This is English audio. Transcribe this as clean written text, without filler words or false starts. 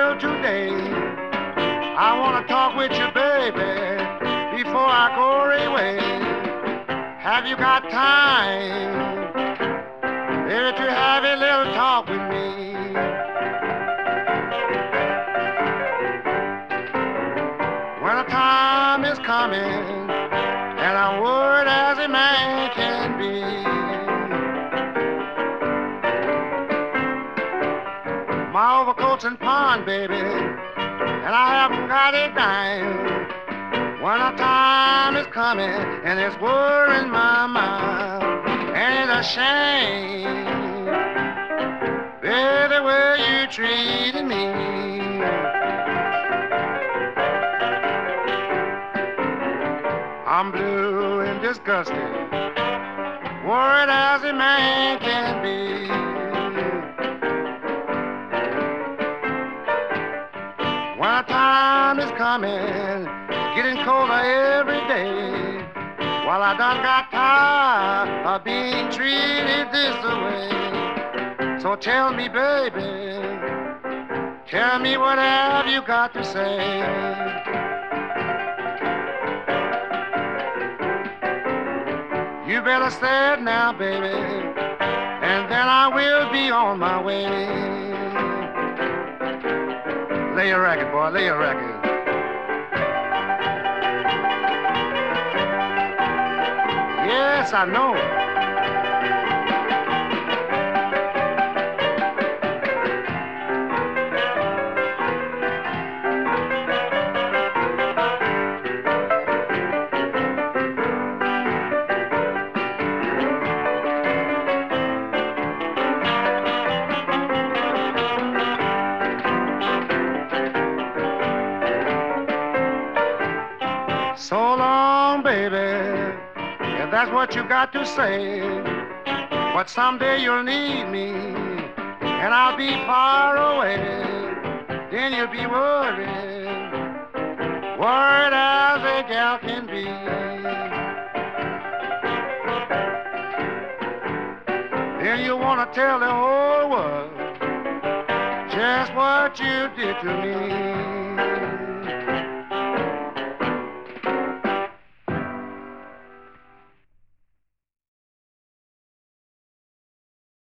will today. I want to talk with you, baby, before I go away. Have you got time, baby, to have a little talk with me? When the time is coming, and I'm worried as a man can be. My overcoat's in pawn, baby, and I haven't got a dime. When the time is coming, and it's worrying my mind, and it's a shame, baby, the way you treated me. I'm blue and disgusted, worried as a man can be. When the time is coming, getting colder every day, while I done got tired of being treated this way. So tell me, baby, tell me what have you got to say? You better say it now, baby, and then I will be on my way. Lay your record, boy, lay your record. Yes, I know. So long, baby, if that's what you got to say. But someday you'll need me, and I'll be far away. Then you'll be worried, worried as a gal can be. Then you want to tell the whole world just what you did to me.